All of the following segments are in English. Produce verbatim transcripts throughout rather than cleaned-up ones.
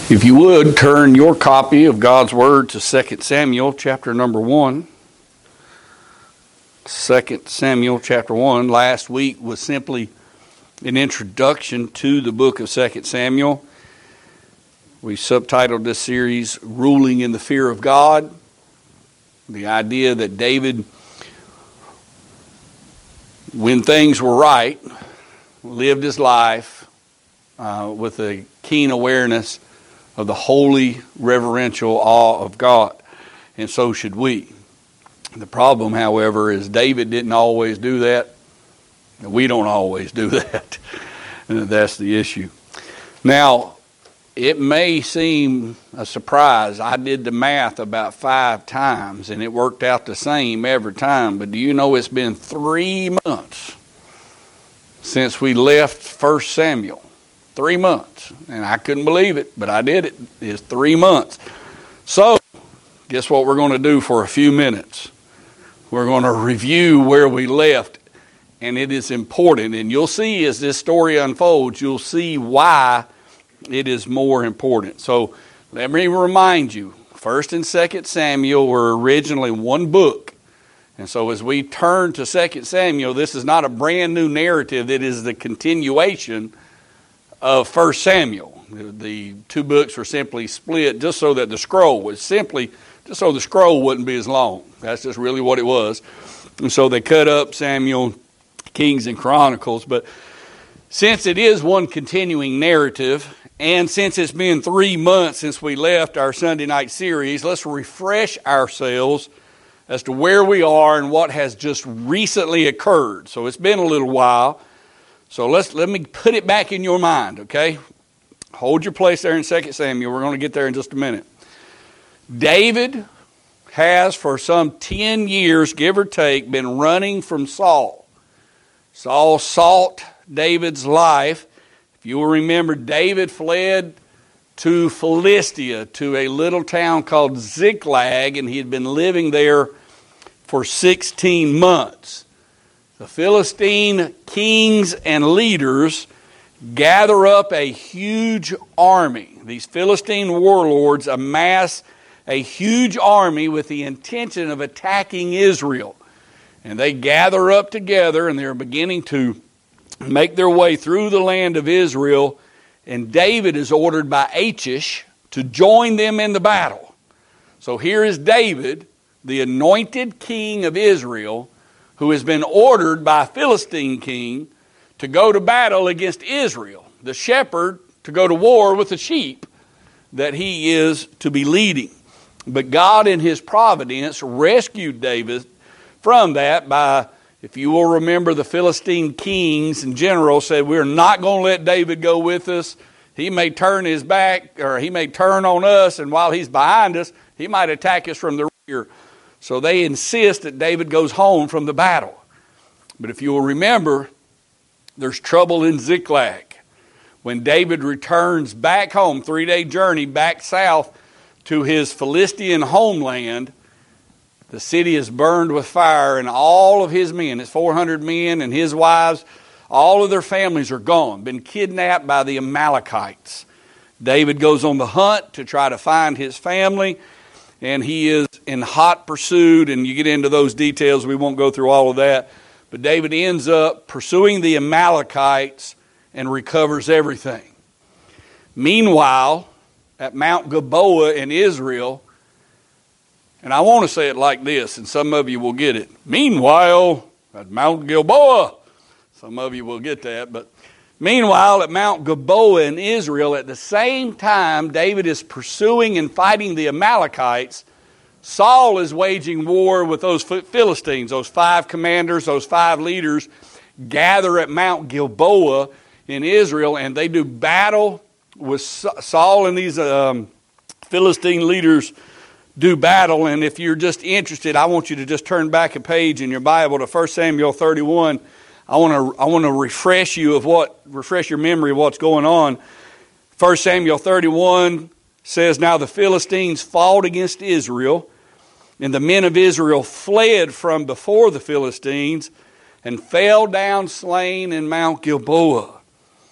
If you would, turn your copy of God's Word to Second Samuel chapter number one. Second Samuel chapter one. Last week was simply an introduction to the book of Second Samuel. We subtitled this series, Ruling in the Fear of God. The idea that David, when things were right, lived his life uh, with a keen awareness of the holy, reverential awe of God, and so should we. The problem, however, is David didn't always do that. We don't always do that. And that's the issue. Now, it may seem a surprise. I did the math about five times, and it worked out the same every time. But do you know it's been three months since we left First Samuel? Three months. And I couldn't believe it, but I did it. It's three months. So, guess what we're going to do for a few minutes? We're going to review where we left, and it is important. And you'll see as this story unfolds, you'll see why it is more important. So, let me remind you, First and Second Samuel were originally one book. And so as we turn to Second Samuel, this is not a brand new narrative. It is the continuation of First Samuel. The two books were simply split just so that the scroll was simply, just so the scroll wouldn't be as long. That's just really what it was. And so they cut up Samuel, Kings, and Chronicles. But since it is one continuing narrative, and since it's been three months since we left our Sunday night series, let's refresh ourselves as to where we are and what has just recently occurred. So it's been a little while. So let's let me put it back in your mind, okay? Hold your place there in Second Samuel. We're going to get there in just a minute. David has for some ten years, give or take, been running from Saul. Saul sought David's life. If you will remember, David fled to Philistia, to a little town called Ziklag, and he had been living there for sixteen months. The Philistine kings and leaders gather up a huge army. These Philistine warlords amass a huge army with the intention of attacking Israel. And they gather up together and they're beginning to make their way through the land of Israel. And David is ordered by Achish to join them in the battle. So here is David, the anointed king of Israel, who has been ordered by a Philistine king to go to battle against Israel, the shepherd to go to war with the sheep that he is to be leading. But God in his providence rescued David from that by, if you will remember, the Philistine kings in general said, we're not going to let David go with us. He may turn his back, or he may turn on us, and while he's behind us, he might attack us from the rear. So they insist that David goes home from the battle. But if you will remember, there's trouble in Ziklag. When David returns back home, three-day journey back south to his Philistine homeland, the city is burned with fire, and all of his men, it's four hundred men and his wives, all of their families are gone, been kidnapped by the Amalekites. David goes on the hunt to try to find his family, and he is in hot pursuit, and you get into those details. We won't go through all of that. But David ends up pursuing the Amalekites and recovers everything. Meanwhile, at Mount Gilboa in Israel, and I want to say it like this, and some of you will get it. Meanwhile, at Mount Gilboa, some of you will get that, but meanwhile, at Mount Gilboa in Israel, at the same time David is pursuing and fighting the Amalekites, Saul is waging war with those Philistines. Those five commanders, those five leaders gather at Mount Gilboa in Israel, and they do battle with Saul, and these um, Philistine leaders do battle. And if you're just interested, I want you to just turn back a page in your Bible to First Samuel thirty-one. I want to I want to refresh you of what refresh your memory of what's going on. First Samuel thirty-one says, now the Philistines fought against Israel, and the men of Israel fled from before the Philistines and fell down slain in Mount Gilboa.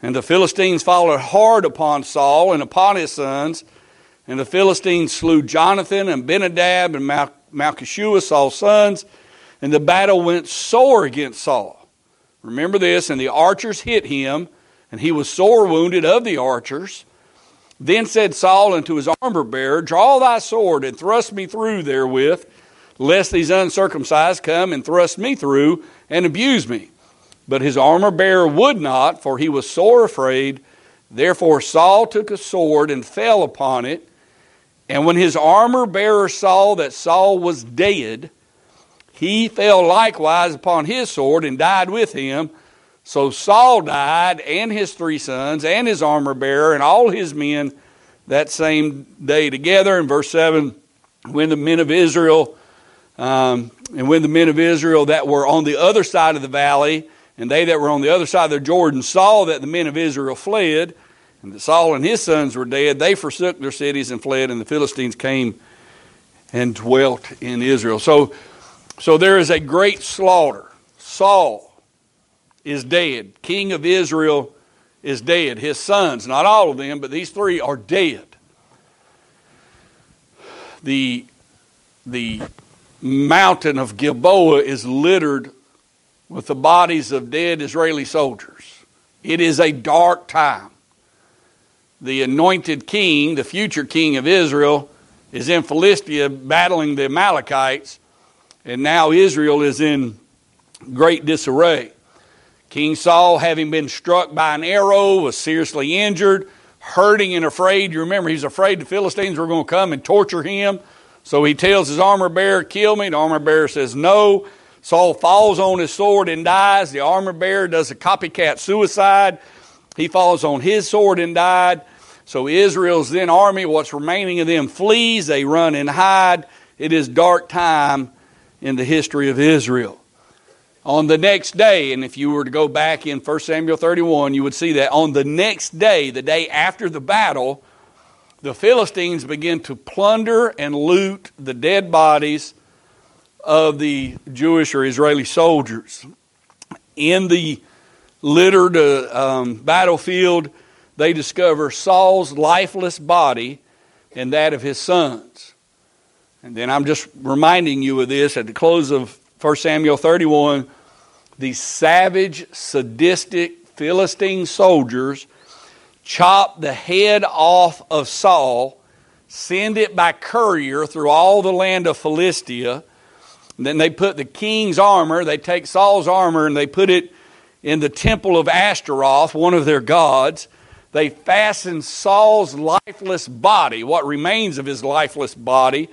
And the Philistines followed hard upon Saul and upon his sons. And the Philistines slew Jonathan and Benadab and Mal- Malchishua, Saul's sons. And the battle went sore against Saul. Remember this, and the archers hit him, and he was sore wounded of the archers. Then said Saul unto his armor bearer, Draw thy sword and thrust me through therewith, lest these uncircumcised come and thrust me through and abuse me. But his armor bearer would not, for he was sore afraid. Therefore Saul took a sword and fell upon it. And when his armor bearer saw that Saul was dead, he fell likewise upon his sword and died with him. So Saul died, and his three sons, and his armor bearer, and all his men that same day together. In verse seven, when the men of Israel, um, and when the men of Israel that were on the other side of the valley, and they that were on the other side of the Jordan saw that the men of Israel fled, and that Saul and his sons were dead, they forsook their cities and fled, and the Philistines came and dwelt in Israel. So, so there is a great slaughter. Saul is dead. King of Israel is dead. His sons, not all of them, but these three are dead. The, the mountain of Gilboa is littered with the bodies of dead Israeli soldiers. It is a dark time. The anointed king, the future king of Israel, is in Philistia battling the Amalekites, and now Israel is in great disarray. King Saul, having been struck by an arrow, was seriously injured, hurting and afraid. You remember, he's afraid the Philistines were going to come and torture him. So he tells his armor bearer, kill me. The armor bearer says no. Saul falls on his sword and dies. The armor bearer does a copycat suicide. He falls on his sword and died. So Israel's then army, what's remaining of them, flees. They run and hide. It is dark time in the history of Israel. On the next day, and if you were to go back in First Samuel thirty-one, you would see that on the next day, the day after the battle, the Philistines begin to plunder and loot the dead bodies of the Jewish or Israeli soldiers. In the littered uh, um, battlefield, they discover Saul's lifeless body and that of his sons. And then I'm just reminding you of this at the close of First Samuel thirty-one. These savage, sadistic Philistine soldiers chop the head off of Saul, send it by courier through all the land of Philistia. And then they put the king's armor, they take Saul's armor and they put it in the temple of Ashtaroth, one of their gods. They fasten Saul's lifeless body, what remains of his lifeless body,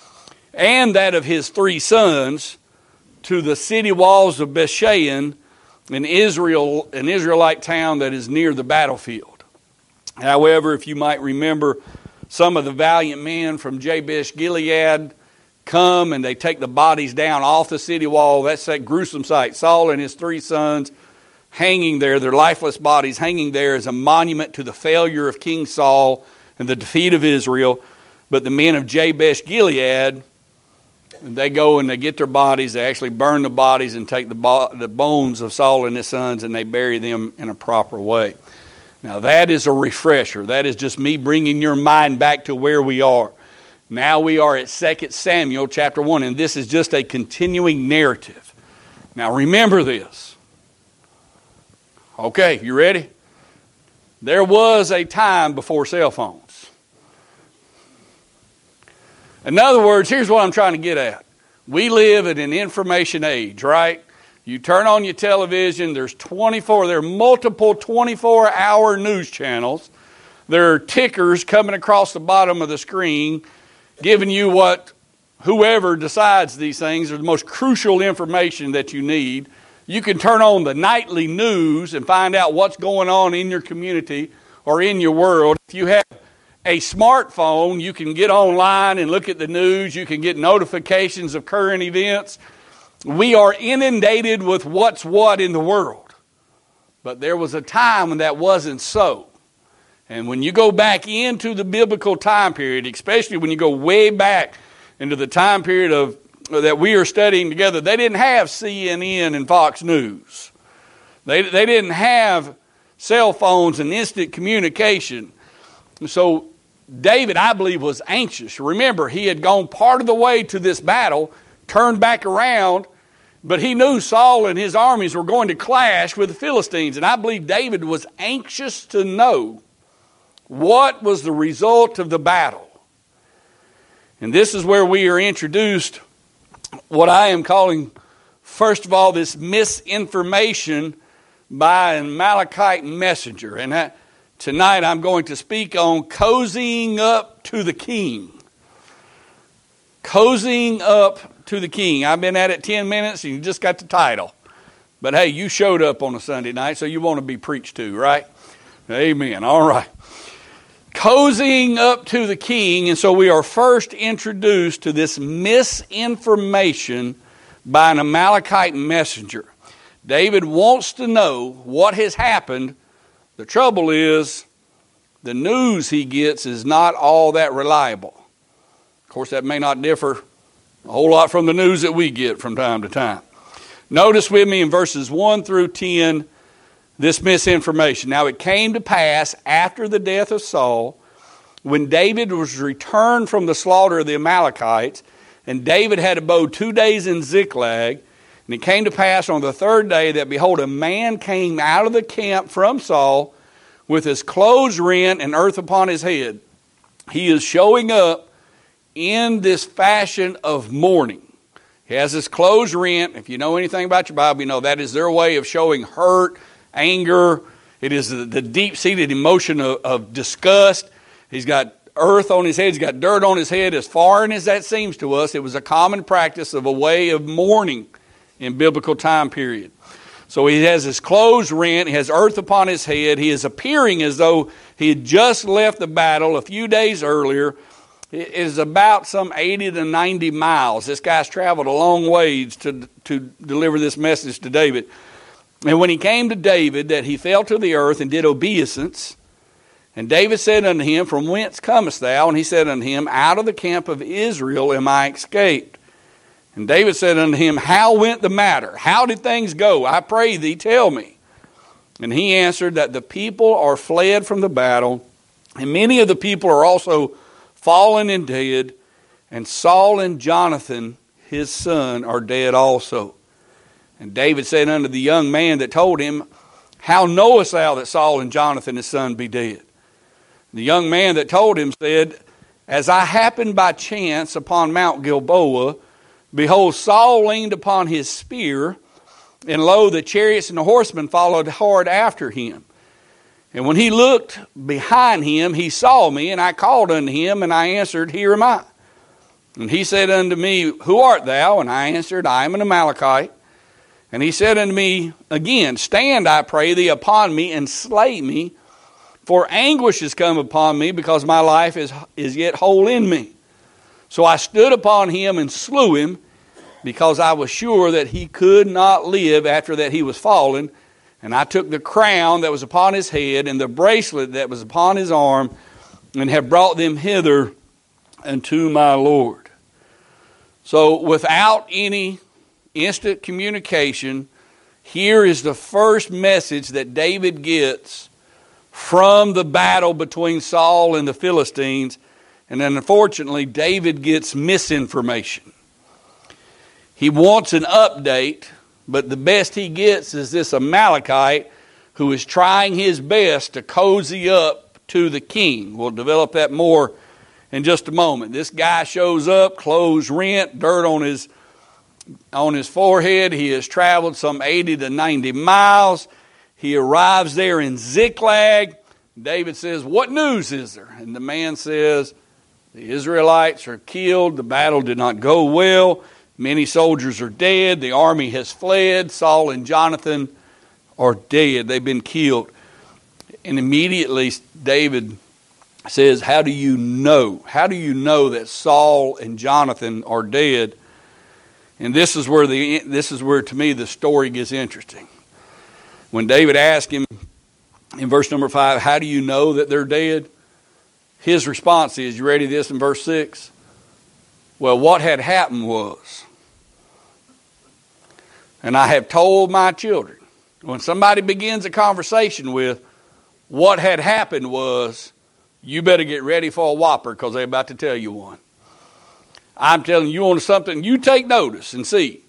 and that of his three sons, to the city walls of Bethshean, in Israel, an Israelite town that is near the battlefield. However, if you might remember, some of the valiant men from Jabesh Gilead come and they take the bodies down off the city wall. That's that gruesome sight. Saul and his three sons hanging there, their lifeless bodies hanging there as a monument to the failure of King Saul and the defeat of Israel. But the men of Jabesh Gilead, they go and they get their bodies, they actually burn the bodies and take the, bo- the bones of Saul and his sons and they bury them in a proper way. Now that is a refresher. That is just me bringing your mind back to where we are. Now we are at Second Samuel chapter one, and this is just a continuing narrative. Now remember this. Okay, you ready? There was a time before cell phones. In other words, here's what I'm trying to get at. We live in an information age, right? You turn on your television, there's twenty-four, there are multiple twenty-four hour news channels. There are tickers coming across the bottom of the screen giving you what whoever decides these things are the most crucial information that you need. You can turn on the nightly news and find out what's going on in your community or in your world. If you have a smartphone, you can get online and look at the news. You can get notifications of current events. We are inundated with what's what in the world. But there was a time when that wasn't so. And when you go back into the biblical time period, especially when you go way back into the time period of that we are studying together, they didn't have C N N and Fox News. They, they didn't have cell phones and instant communication. So David, I believe, was anxious. Remember, he had gone part of the way to this battle, turned back around, but he knew Saul and his armies were going to clash with the Philistines. And I believe David was anxious to know what was the result of the battle. And this is where we are introduced what I am calling, first of all, this misinformation by an Amalekite messenger. And I, tonight I'm going to speak on cozying up to the king. Cozying up to the king. I've been at it ten minutes and you just got the title. But hey, you showed up on a Sunday night, so you want to be preached to, right? Amen. All right. Cozying up to the king. And so we are first introduced to this misinformation by an Amalekite messenger. David wants to know what has happened. The trouble is, the news he gets is not all that reliable. Of course, that may not differ a whole lot from the news that we get from time to time. Notice with me in verses one through ten, this misinformation. Now it came to pass after the death of Saul, when David was returned from the slaughter of the Amalekites, and David had abode two days in Ziklag, and it came to pass on the third day that, behold, a man came out of the camp from Saul with his clothes rent and earth upon his head. He is showing up in this fashion of mourning. He has his clothes rent. If you know anything about your Bible, you know that is their way of showing hurt, anger. It is the, the deep-seated emotion of, of disgust. He's got earth on his head. He's got dirt on his head. As foreign as that seems to us, it was a common practice of a way of mourning in biblical time period. So he has his clothes rent. He has earth upon his head. He is appearing as though he had just left the battle a few days earlier. It is about some eighty to ninety miles. This guy's traveled a long ways to, to deliver this message to David. And when he came to David, that he fell to the earth and did obeisance. And David said unto him, From whence comest thou? And he said unto him, Out of the camp of Israel am I escaped. And David said unto him, How went the matter? How did things go? I pray thee, tell me. And he answered, That the people are fled from the battle, and many of the people are also fallen and dead, and Saul and Jonathan, his son, are dead also. And David said unto the young man that told him, How knowest thou that Saul and Jonathan, his son, be dead? The young man that told him said, As I happened by chance upon Mount Gilboa, behold, Saul leaned upon his spear, and lo, the chariots and the horsemen followed hard after him. And when he looked behind him, he saw me, and I called unto him, and I answered, Here am I. And he said unto me, Who art thou? And I answered, I am an Amalekite. And he said unto me again, Stand, I pray thee, upon me, and slay me, for anguish is come upon me, because my life is, is yet whole in me. So I stood upon him and slew him, because I was sure that he could not live after that he was fallen. And I took the crown that was upon his head and the bracelet that was upon his arm, and have brought them hither unto my Lord. So without any instant communication, here is the first message that David gets from the battle between Saul and the Philistines. And then unfortunately, David gets misinformation. He wants an update, but the best he gets is this Amalekite who is trying his best to cozy up to the king. We'll develop that more in just a moment. This guy shows up, clothes rent, dirt on his on his forehead. He has traveled some eighty to ninety miles. He arrives there in Ziklag. David says, What news is there? And the man says, The Israelites are killed. The battle did not go well. Many soldiers are dead. The army has fled. Saul and Jonathan are dead. They've been killed. And immediately David says, How do you know? How do you know that Saul and Jonathan are dead? And this is where the this is where to me the story gets interesting. When David asked him in verse number five, How do you know that they're dead? His response is, you ready this in verse six? Well, what had happened was, and I have told my children. When somebody begins a conversation with, what had happened was, you better get ready for a whopper because they're about to tell you one. I'm telling you, you want something, you take notice and see.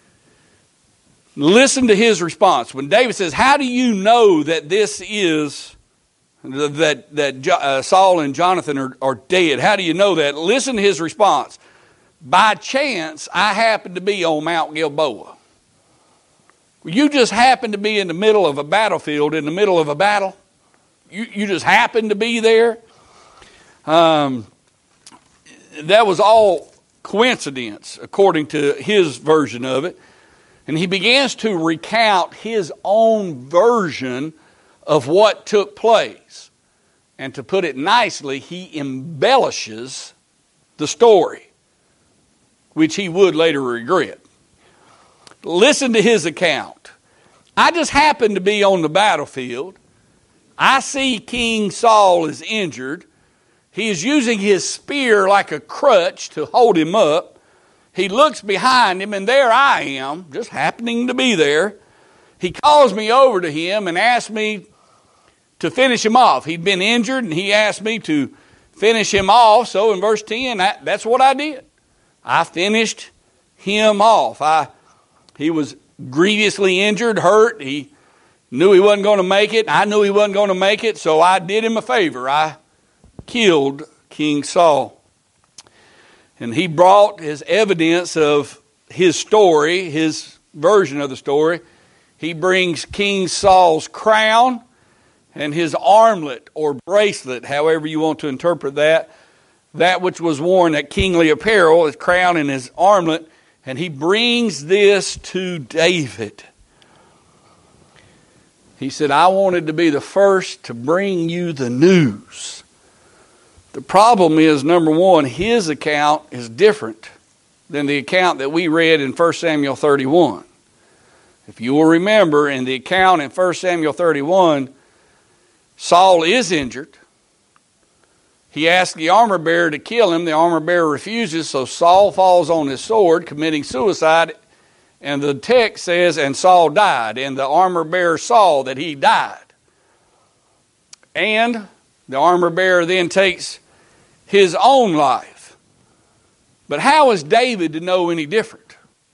Listen to his response. When David says, how do you know that this is, that, that uh, Saul and Jonathan are, are dead? How do you know that? Listen to his response. By chance, I happened to be on Mount Gilboa. You just happened to be in the middle of a battlefield, in the middle of a battle. You, you just happened to be there. Um, that was all coincidence, according to his version of it. And he begins to recount his own version of what took place. And to put it nicely, he embellishes the story, which he would later regret. Listen to his account. I just happened to be on the battlefield. I see King Saul is injured. He is using his spear like a crutch to hold him up. He looks behind him, and there I am, just happening to be there. He calls me over to him and asks me to finish him off. He'd been injured, and he asked me to finish him off. So in verse ten, that, that's what I did. I finished him off. I, he was grievously injured, hurt. He knew he wasn't going to make it. I knew he wasn't going to make it, so I did him a favor. I killed King Saul. And he brought his evidence of his story, his version of the story. He brings King Saul's crown and his armlet or bracelet, however you want to interpret that, that which was worn at kingly apparel, his crown and his armlet, and he brings this to David. He said, I wanted to be the first to bring you the news. The problem is, number one, his account is different than the account that we read in First Samuel thirty-one. If you will remember, in the account in First Samuel thirty-one, Saul is injured. He asks the armor bearer to kill him. The armor bearer refuses, so Saul falls on his sword, committing suicide. And the text says, and Saul died. And the armor bearer saw that he died. And the armor bearer then takes his own life. But how is David to know any different?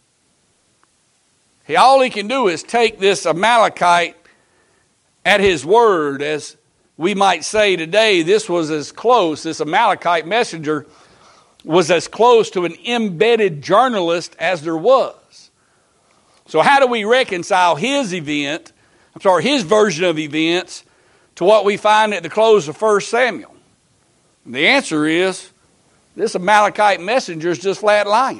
He, all he can do is take this Amalekite at his word. As we might say today, this was as close, this Amalekite messenger was as close to an embedded journalist as there was. So how do we reconcile his event, I'm sorry, his version of events to what we find at the close of First Samuel? And the answer is, this Amalekite messenger is just flat lying.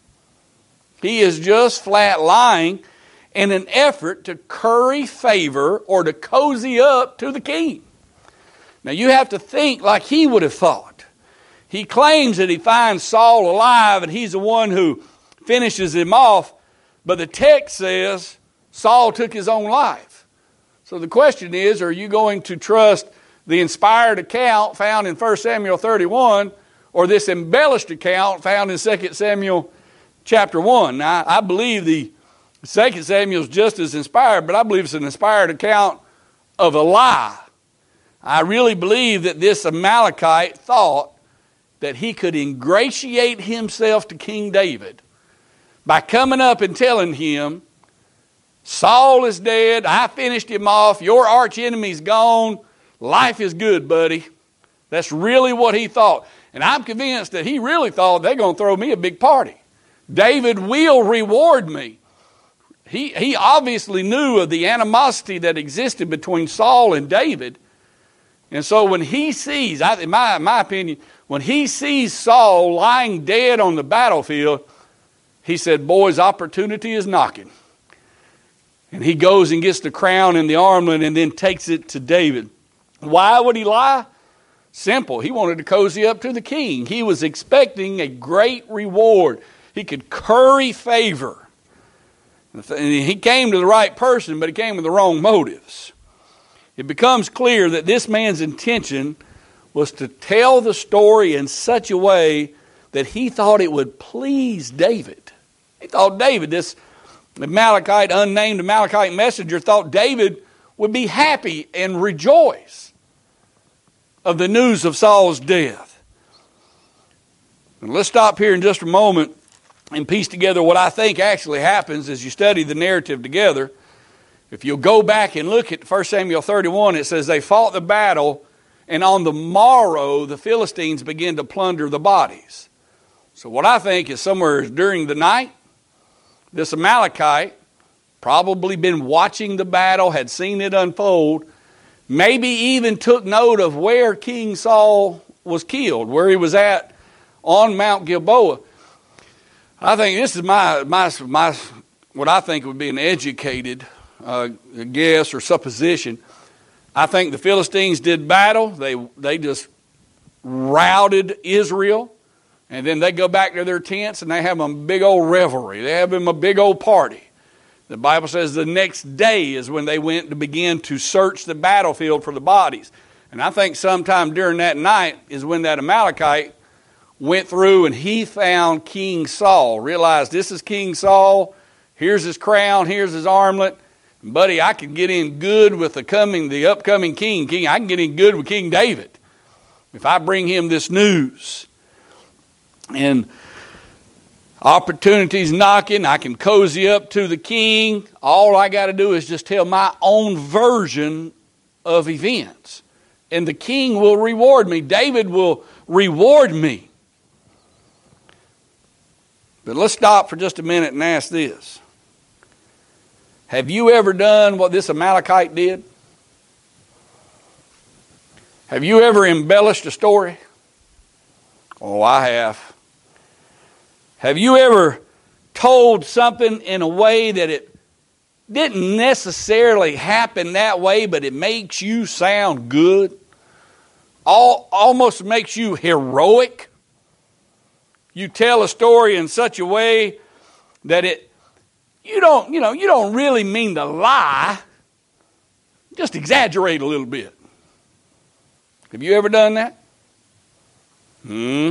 He is just flat lying in an effort to curry favor or to cozy up to the king. Now you have to think like he would have thought. He claims that he finds Saul alive and he's the one who finishes him off. But the text says Saul took his own life. So the question is, are you going to trust the inspired account found in First Samuel thirty-one or this embellished account found in Second Samuel chapter one? Now, I believe the Second Samuel is just as inspired, but I believe it's an inspired account of a lie. I really believe that this Amalekite thought that he could ingratiate himself to King David by coming up and telling him, Saul is dead, I finished him off, your arch enemy's gone, life is good, buddy. That's really what he thought. And I'm convinced that he really thought they're going to throw me a big party. David will reward me. He, he obviously knew of the animosity that existed between Saul and David. And so when he sees, in my, my opinion, when he sees Saul lying dead on the battlefield, he said, boys, opportunity is knocking. And he goes and gets the crown and the armlet and then takes it to David. Why would he lie? Simple. He wanted to cozy up to the king. He was expecting a great reward. He could curry favor. And he came to the right person, but he came with the wrong motives. It becomes clear that this man's intention was to tell the story in such a way that he thought it would please David. He thought David, this Amalekite, unnamed Amalekite messenger, thought David would be happy and rejoice of the news of Saul's death. And let's stop here in just a moment and piece together what I think actually happens as you study the narrative together. If you'll go back and look at First Samuel thirty-one, it says they fought the battle, and on the morrow the Philistines began to plunder the bodies. So what I think is somewhere during the night, this Amalekite probably been watching the battle, had seen it unfold, maybe even took note of where King Saul was killed, where he was at on Mount Gilboa. I think this is my my my what I think would be an educated uh, guess or supposition. I think the Philistines did battle. They they just routed Israel, and then they go back to their tents and they have a big old revelry. They have them a big old party. The Bible says the next day is when they went to begin to search the battlefield for the bodies. And I think sometime during that night is when that Amalekite went through and he found King Saul. Realized this is King Saul. Here's his crown. Here's his armlet. And buddy, I can get in good with the coming, the upcoming king. King, I can get in good with King David if I bring him this news. And opportunities knocking. I can cozy up to the king. All I got to do is just tell my own version of events, and the king will reward me. David will reward me. But let's stop for just a minute and ask this. Have you ever done what this Amalekite did? Have you ever embellished a story? Oh, I have. Have you ever told something in a way that it didn't necessarily happen that way, but it makes you sound good? All, almost makes you heroic? You tell a story in such a way that it you don't, you know, you don't really mean to lie. Just exaggerate a little bit. Have you ever done that? Hmm.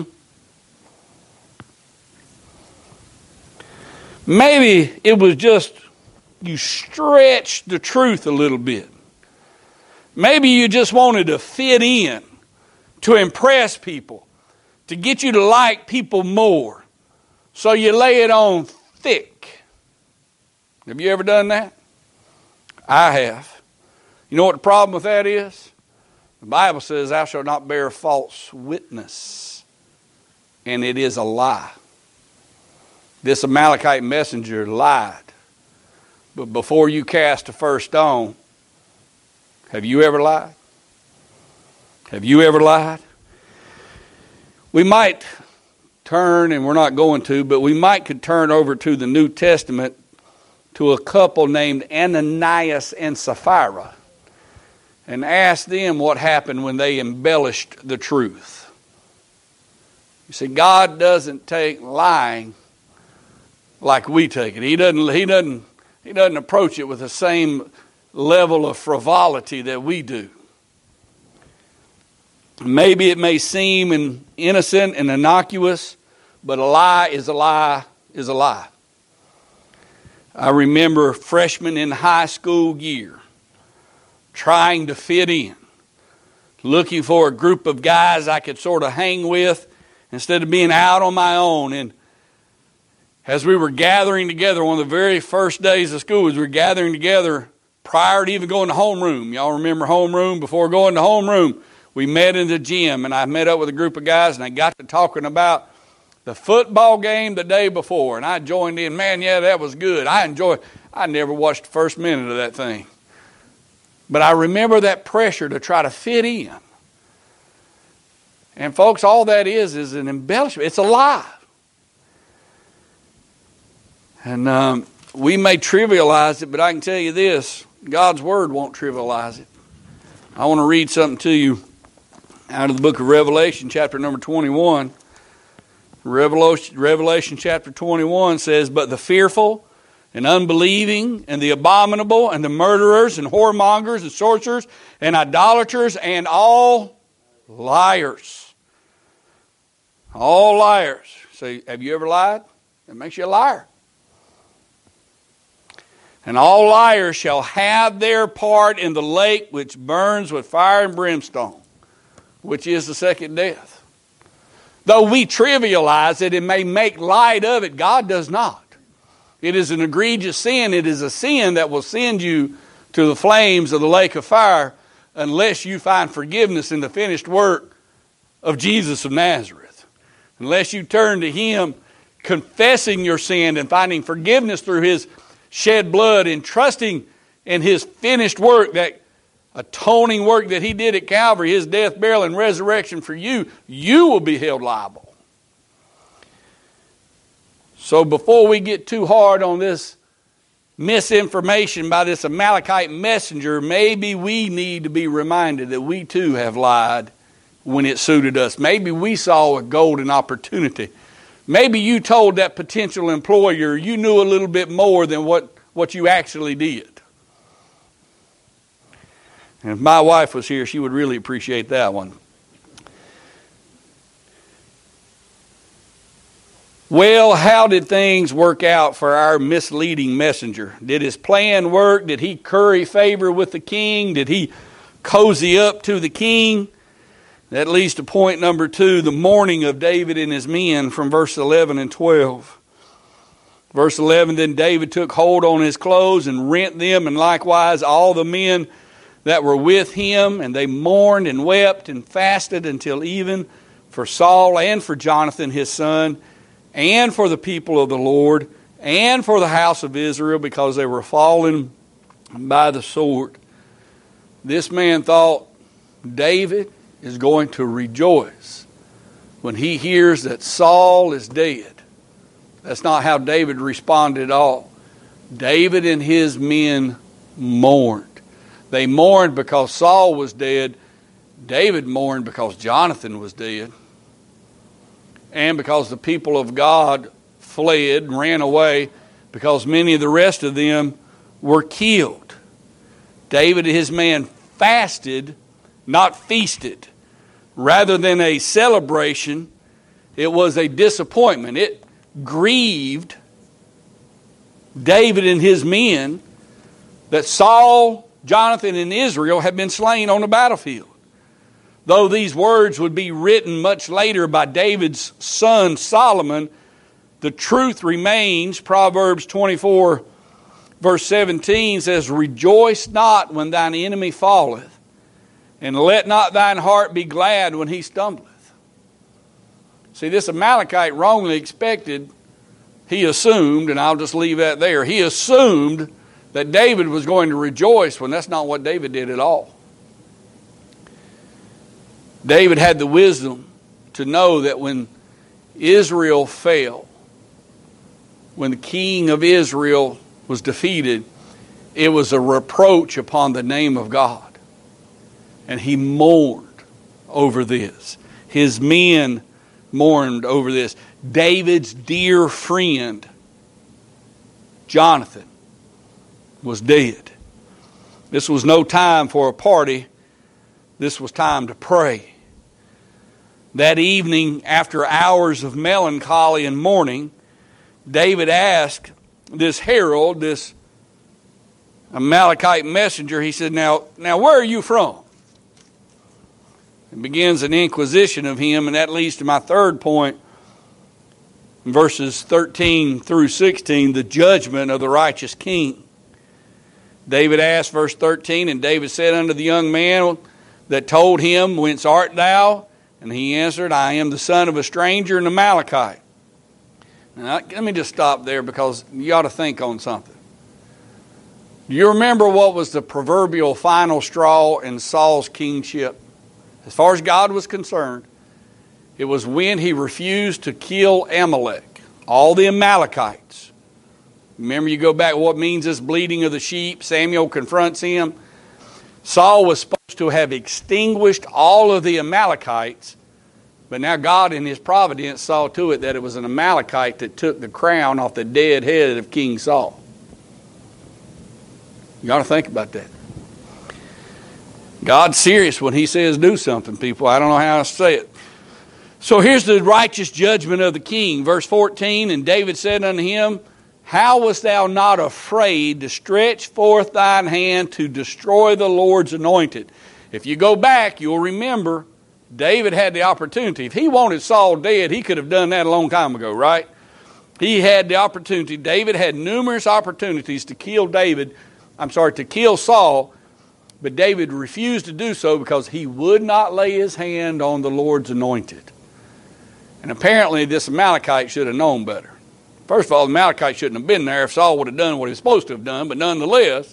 Maybe it was just you stretched the truth a little bit. Maybe you just wanted to fit in, to impress people, to get you to like people more. So you lay it on thick. Have you ever done that? I have. You know what the problem with that is? The Bible says, thou shalt not bear false witness. And it is a lie. This Amalekite messenger lied. But before you cast the first stone, have you ever lied? Have you ever lied? We might turn, and we're not going to, but we might could turn over to the New Testament to a couple named Ananias and Sapphira and ask them what happened when they embellished the truth. You see, God doesn't take lying like we take it. He doesn't, he doesn't, he doesn't approach it with the same level of frivolity that we do. Maybe it may seem innocent and innocuous, but a lie is a lie is a lie. I remember freshman in high school year, trying to fit in, looking for a group of guys I could sort of hang with instead of being out on my own. And as we were gathering together, one of the very first days of school, as we were gathering together prior to even going to homeroom. Y'all remember homeroom? Before going to homeroom, we met in the gym, and I met up with a group of guys, and I got to talking about the football game the day before, and I joined in. Man, yeah, that was good. I enjoyed. I never watched the first minute of that thing, but I remember that pressure to try to fit in. And folks, all that is is an embellishment. It's a lie, and um, we may trivialize it, but I can tell you this: God's word won't trivialize it. I want to read something to you out of the book of Revelation, chapter number twenty-one. Revelation, Revelation chapter twenty-one says, but the fearful and unbelieving and the abominable and the murderers and whoremongers and sorcerers and idolaters and all liars. All liars. So have you ever lied? That makes you a liar. And all liars shall have their part in the lake which burns with fire and brimstone, which is the second death. Though we trivialize it and may make light of it, God does not. It is an egregious sin. It is a sin that will send you to the flames of the lake of fire unless you find forgiveness in the finished work of Jesus of Nazareth. Unless you turn to Him, confessing your sin and finding forgiveness through His shed blood and trusting in His finished work, that atoning work that He did at Calvary, His death, burial, and resurrection for you, you will be held liable. So before we get too hard on this misinformation by this Amalekite messenger, maybe we need to be reminded that we too have lied when it suited us. Maybe we saw a golden opportunity. Maybe you told that potential employer you knew a little bit more than what, what you actually did. And if my wife was here, she would really appreciate that one. Well, how did things work out for our misleading messenger? Did his plan work? Did he curry favor with the king? Did he cozy up to the king? That leads to point number two, the mourning of David and his men, from verse eleven and twelve. Verse eleven, then David took hold on his clothes and rent them, and likewise all the men that were with him, and they mourned and wept and fasted until even for Saul and for Jonathan his son, and for the people of the Lord, and for the house of Israel, because they were fallen by the sword. This man thought David is going to rejoice when he hears that Saul is dead. That's not how David responded at all. David and his men mourned. They mourned because Saul was dead. David mourned because Jonathan was dead. And because the people of God fled and ran away, because many of the rest of them were killed. David and his men fasted, not feasted. Rather than a celebration, it was a disappointment. It grieved David and his men that Saul, Jonathan, and Israel had been slain on the battlefield. Though these words would be written much later by David's son Solomon, the truth remains. Proverbs twenty-four verse seventeen says, rejoice not when thine enemy falleth, and let not thine heart be glad when he stumbleth. See, this Amalekite wrongly expected, he assumed, and I'll just leave that there, he assumed that David was going to rejoice when that's not what David did at all. David had the wisdom to know that when Israel fell, when the king of Israel was defeated, it was a reproach upon the name of God. And he mourned over this. His men mourned over this. David's dear friend, Jonathan, was dead. This was no time for a party. This was time to pray. That evening, after hours of melancholy and mourning, David asked this herald, this Amalekite messenger, he said, now, now where are you from? And begins an inquisition of him, and that leads to my third point, verses thirteen through sixteen, the judgment of the righteous king. David asked, verse thirteen, and David said unto the young man that told him, whence art thou? And he answered, I am the son of a stranger and Amalekite. Now, let me just stop there, because you ought to think on something. Do you remember what was the proverbial final straw in Saul's kingship? As far as God was concerned, it was when he refused to kill Amalek, all the Amalekites. Remember, you go back, what means this bleating of the sheep? Samuel confronts him. Saul was supposed to have extinguished all of the Amalekites, but now God in his providence saw to it that it was an Amalekite that took the crown off the dead head of King Saul. You ought to think about that. God's serious when he says do something, people. I don't know how to say it. So here's the righteous judgment of the king. Verse fourteen, and David said unto him, how wast thou not afraid to stretch forth thine hand to destroy the Lord's anointed? If you go back, you'll remember David had the opportunity. If he wanted Saul dead, he could have done that a long time ago, right? He had the opportunity. David had numerous opportunities to kill David. I'm sorry, to kill Saul. But David refused to do so because he would not lay his hand on the Lord's anointed. And apparently this Amalekite should have known better. First of all, the Amalekite shouldn't have been there if Saul would have done what he was supposed to have done. But nonetheless,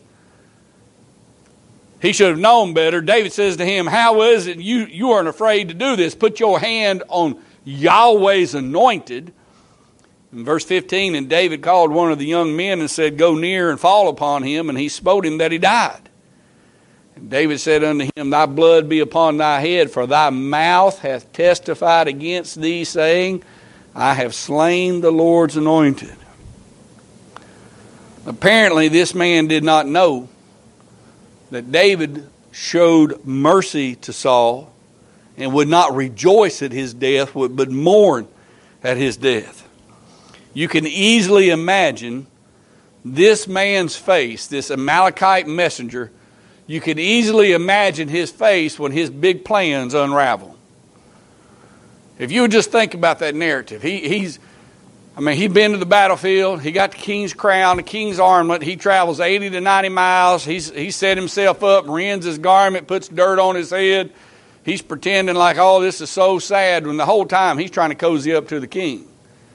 he should have known better. David says to him, how is it you, you aren't afraid to do this? Put your hand on Yahweh's anointed. In verse fifteen, and David called one of the young men and said, go near and fall upon him. And he smote him that he died. And David said unto him, thy blood be upon thy head, for thy mouth hath testified against thee, saying, I have slain the Lord's anointed. Apparently this man did not know that David showed mercy to Saul and would not rejoice at his death, but mourn at his death. You can easily imagine this man's face, this Amalekite messenger, you can easily imagine his face when his big plans unravel. If you would just think about that narrative, he, he's, I mean, he'd been to the battlefield. He got the king's crown, the king's armlet. He travels eighty to ninety miles. He's, he set himself up, rends his garment, puts dirt on his head. He's pretending like, oh, this is so sad, when the whole time he's trying to cozy up to the king.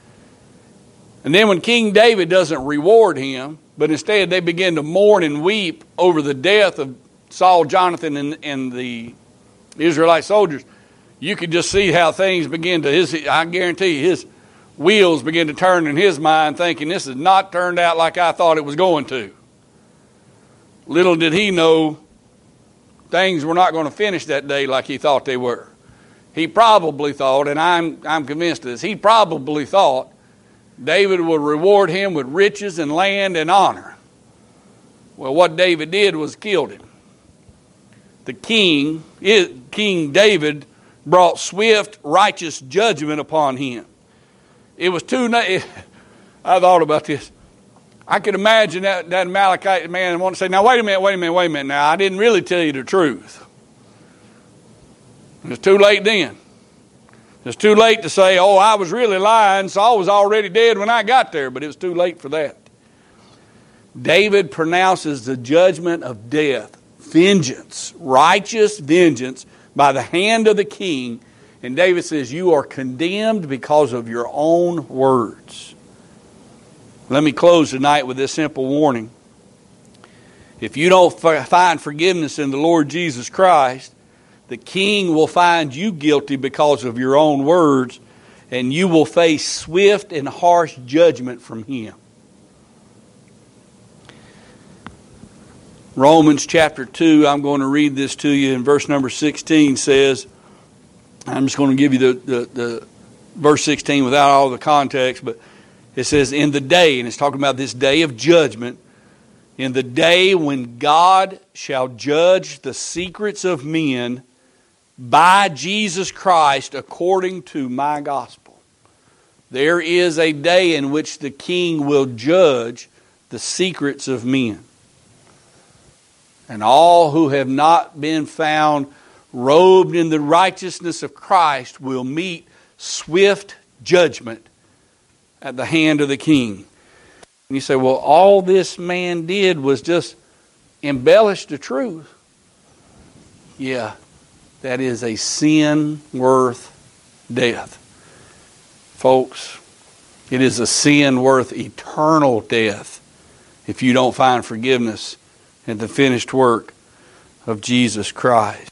And then when King David doesn't reward him, but instead they begin to mourn and weep over the death of Saul, Jonathan, and, and the Israelite soldiers, you could just see how things begin to, his, I guarantee you, his wheels begin to turn in his mind, thinking this has not turned out like I thought it was going to. Little did he know things were not going to finish that day like he thought they were. He probably thought, and I'm, I'm convinced of this, he probably thought David would reward him with riches and land and honor. Well, what David did was killed him. The king, King David, brought swift, righteous judgment upon him. It was too, I thought about this. I could imagine that, that Amalekite man want to say, now wait a minute, wait a minute, wait a minute. Now, I didn't really tell you the truth. It was too late then. It's too late to say, oh, I was really lying. Saul was already dead when I got there, but it was too late for that. David pronounces the judgment of death, vengeance, righteous vengeance by the hand of the king. And David says, you are condemned because of your own words. Let me close tonight with this simple warning. If you don't find forgiveness in the Lord Jesus Christ, the king will find you guilty because of your own words, and you will face swift and harsh judgment from him. Romans chapter two, I'm going to read this to you in verse number sixteen says, I'm just going to give you the, the, the verse sixteen without all the context, but it says, in the day, and it's talking about this day of judgment, in the day when God shall judge the secrets of men by Jesus Christ according to my gospel. There is a day in which the king will judge the secrets of men. And all who have not been found robed in the righteousness of Christ will meet swift judgment at the hand of the king. And you say, well, all this man did was just embellish the truth. Yeah, that is a sin worth death. Folks, it is a sin worth eternal death if you don't find forgiveness in the finished work of Jesus Christ.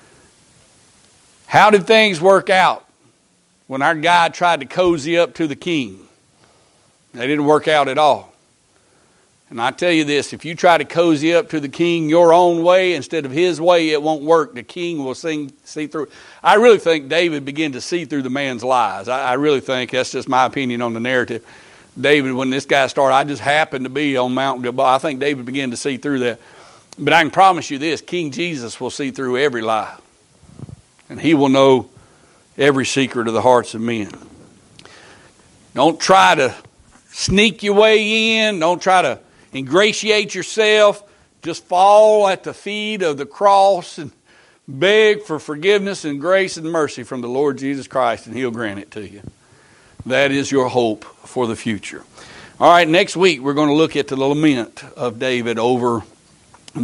How did things work out when our guy tried to cozy up to the king? They didn't work out at all. And I tell you this, if you try to cozy up to the king your own way instead of his way, it won't work. The king will sing, see through. I really think David began to see through the man's lies. I, I really think, that's just my opinion on the narrative. David, when this guy started, I just happened to be on Mount Gilboa. I think David began to see through that. But I can promise you this, King Jesus will see through every lie. And he will know every secret of the hearts of men. Don't try to sneak your way in. Don't try to ingratiate yourself. Just fall at the feet of the cross and beg for forgiveness and grace and mercy from the Lord Jesus Christ, and He'll grant it to you. That is your hope for the future. All right, next week we're going to look at the lament of David over